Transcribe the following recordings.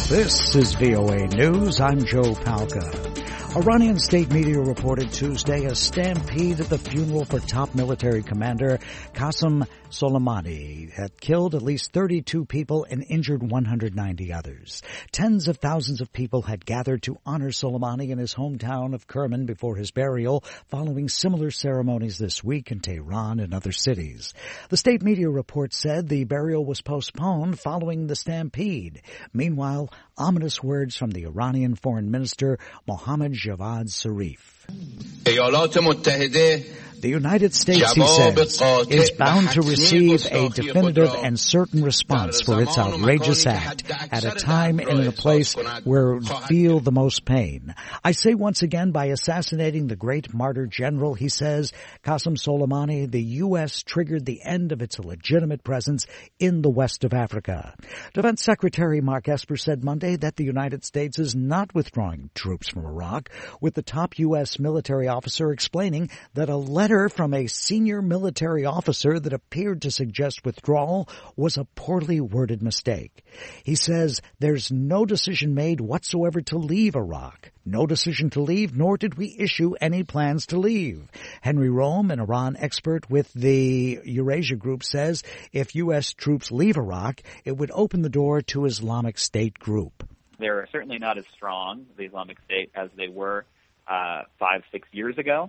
This is VOA News. I'm Joe Palca. Iranian state media reported Tuesday a stampede at the funeral for top military commander Qasem Soleimani had killed at least 32 people and injured 190 others. Tens of thousands of people had gathered to honor Soleimani in his hometown of Kerman before his burial, following similar ceremonies this week in Tehran and other cities. The state media report said the burial was postponed following the stampede. Meanwhile, ominous words from the Iranian foreign minister Mohammad Javad Zarif. The United States, he says, is bound to receive a definitive and certain response for its outrageous act at a time and in a place where it would feel the most pain. I say once again, by assassinating the great martyr general, he says, Qasem Soleimani, the U.S. triggered the end of its legitimate presence in the west of Africa. Defense Secretary Mark Esper said Monday that the United States is not withdrawing troops from Iraq, with the top U.S. military officer explaining that a letter from a senior military officer that appeared to suggest withdrawal was a poorly worded mistake. He says there's no decision made whatsoever to leave Iraq. No decision to leave, nor did we issue any plans to leave. Henry Rome, an Iran expert with the Eurasia Group, says if U.S. troops leave Iraq, it would open the door to Islamic State group. They're certainly not as strong, the Islamic State, as they were 5-6 years ago.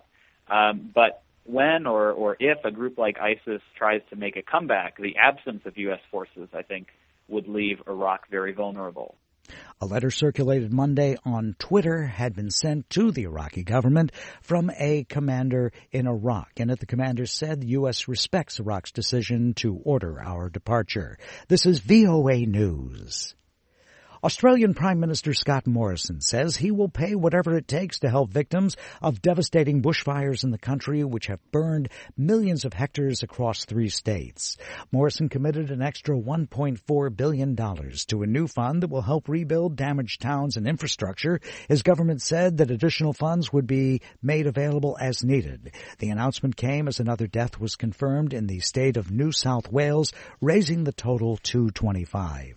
But when or if a group like ISIS tries to make a comeback, the absence of U.S. forces, I think, would leave Iraq very vulnerable. A letter circulated Monday on Twitter had been sent to the Iraqi government from a commander in Iraq, and the commander said the U.S. respects Iraq's decision to order our departure. This is VOA News. Australian Prime Minister Scott Morrison says he will pay whatever it takes to help victims of devastating bushfires in the country, which have burned millions of hectares across 3 states. Morrison committed an extra $1.4 billion to a new fund that will help rebuild damaged towns and infrastructure. His government said that additional funds would be made available as needed. The announcement came as another death was confirmed in the state of New South Wales, raising the total to 25.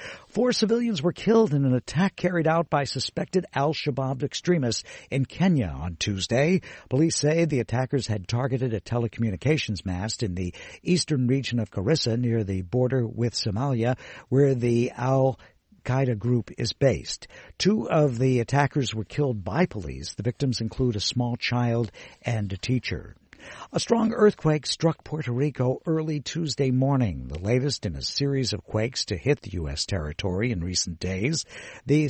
4 civilians were killed in an attack carried out by suspected al-Shabaab extremists in Kenya on Tuesday. Police say the attackers had targeted a telecommunications mast in the eastern region of Garissa near the border with Somalia, where the Al-Qaeda group is based. 2 of the attackers were killed by police. The victims include a small child and a teacher. A strong earthquake struck Puerto Rico early Tuesday morning, the latest in a series of quakes to hit the U.S. territory in recent days. The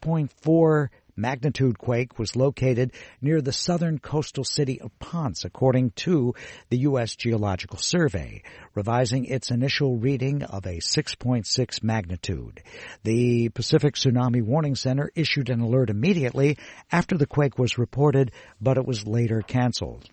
6.4 magnitude quake was located near the southern coastal city of Ponce, according to the U.S. Geological Survey, revising its initial reading of a 6.6 magnitude. The Pacific Tsunami Warning Center issued an alert immediately after the quake was reported, but it was later canceled.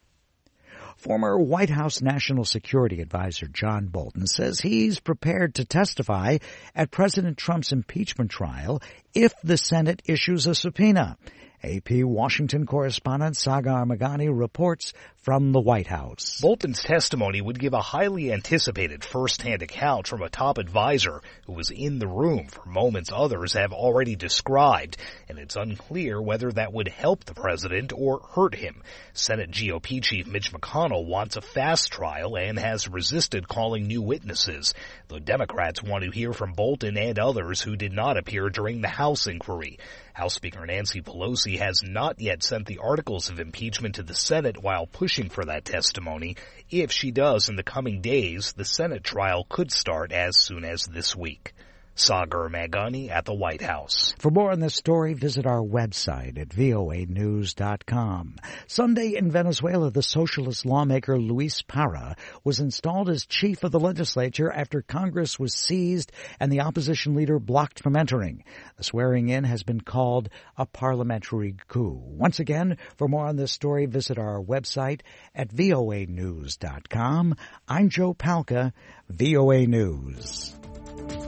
Former White House National Security Advisor John Bolton says he's prepared to testify at President Trump's impeachment trial if the Senate issues a subpoena. AP Washington correspondent Sagar Meghani reports from the White House. Bolton's testimony would give a highly anticipated first-hand account from a top advisor who was in the room for moments others have already described, and it's unclear whether that would help the president or hurt him. Senate GOP Chief Mitch McConnell wants a fast trial and has resisted calling new witnesses, though Democrats want to hear from Bolton and others who did not appear during the House inquiry. House Speaker Nancy Pelosi has not yet sent the articles of impeachment to the Senate while pushing for that testimony. If she does in the coming days, the Senate trial could start as soon as this week. Sagar Meghani at the White House. For more on this story, visit our website at voanews.com. Sunday in Venezuela, the socialist lawmaker Luis Parra was installed as chief of the legislature after Congress was seized and the opposition leader blocked from entering. The swearing-in has been called a parliamentary coup. Once again, for more on this story, visit our website at voanews.com. I'm Joe Palca, VOA News.